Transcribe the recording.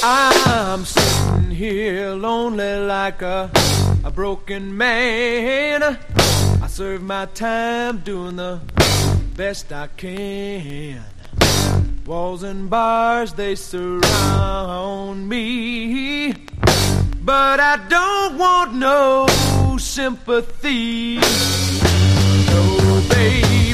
I'm sitting here lonely like a broken man. I serve my time doing the best I can. Walls and bars, they surround me, but I don't want no sympathy. No, baby.